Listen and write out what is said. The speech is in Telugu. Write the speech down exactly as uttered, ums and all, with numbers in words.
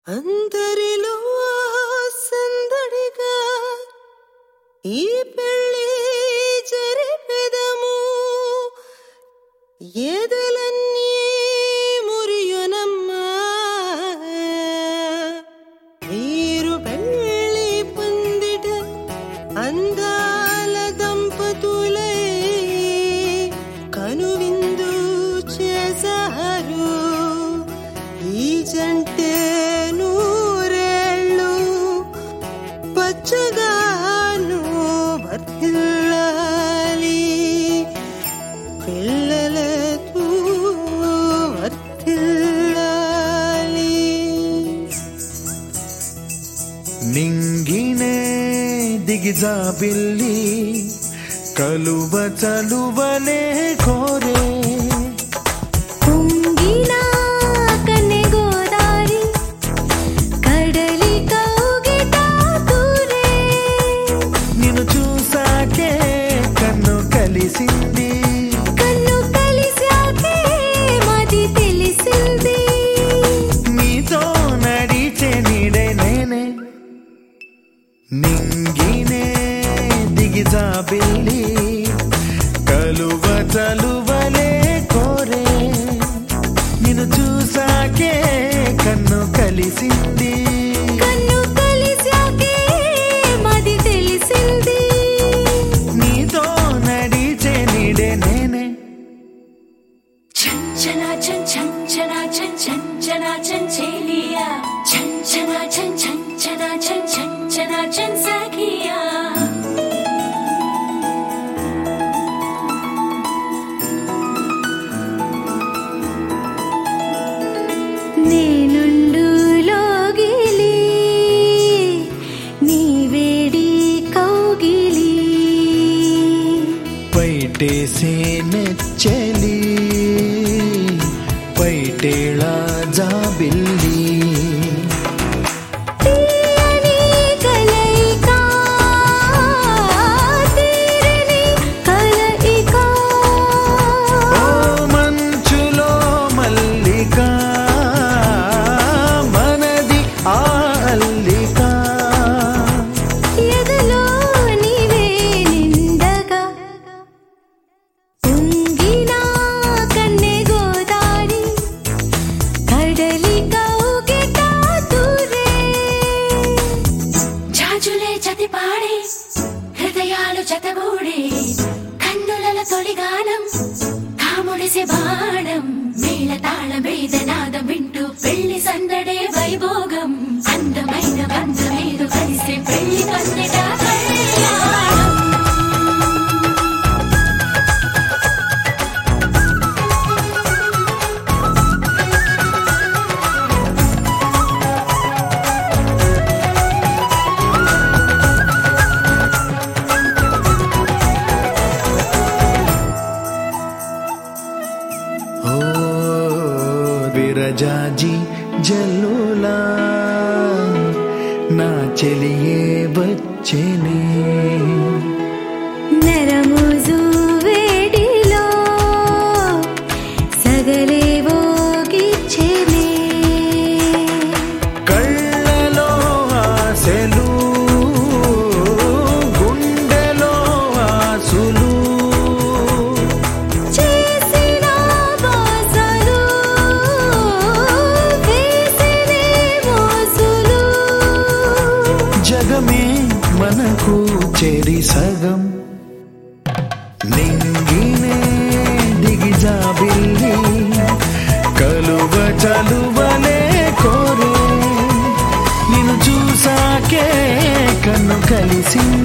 అందరిలో సందడిగా ఈ పెళ్ళి జరిపెదము ఎదలన్నీ మురియునమ్మా వీరు పెళ్ళి పొందిట అందాల దంపతులై కనువిందు చేశారు ఈ జంటే నూరేళ్ళు పచ్చగాను వర్ధిల్లాలి పిల్లలతో వర్ధిల్లాలి నింగినే దిగిజాబిల్లి కలువ చలువలే కోరే కలిసింది కన్ను కలిసాకే మది తెలిసింది నీతో నడిచే నీడే నేనే నింగినే దిగిజాబిల్లి కలువ చలువలే కోరే నిన్ను చూసాకే కన్ను కలిసింది కన్ను కలిసాకే మది తెలిసింది చంచనా చం చంచనా చం చంచనా చంచేలియా చంచనా చం చంచనా చం చంచనా చం సఖియా నేనుండు లోగిలి నీ వేడి కౌగిలి పైటేసే నెచ్చలి పైటేళ జాబిల్లి తీయని కలయిక తీరని కలయిక ఓ మంచులో మల్లిక మనది ఆ అల్లిక ఎదలో నీవే నిండగా ఉంగినా కన్నె గోదారి కడలి కౌగిట దూరే జాజులే జతి పాడే హృదయాలు జతగూడే కన్నుల తొలిగానం కాముడిసే బాణం మేళ తాళ వేదనాదం వింటూ పెళ్లి సందడే వైభోగం అందమైన బంధమేదు కలిసే పెళ్లి కన్నెట కళ్యాణం ఓ విరజాజి జల్లులా నా చెలియే వచ్చేనే నరముజు వేడిలో సగలే వోగిచ్చెనే కళ్ళలో ఆశలు గుండెలో ఆసులు చేసిన బాసలు వేసినే మోసులు జగమే మనకు చెరి సగం నింగినే దిగిజాబిల్లి కలువ చలువలే కోరే నిన్ను చూసాకే కన్ను కలిసింది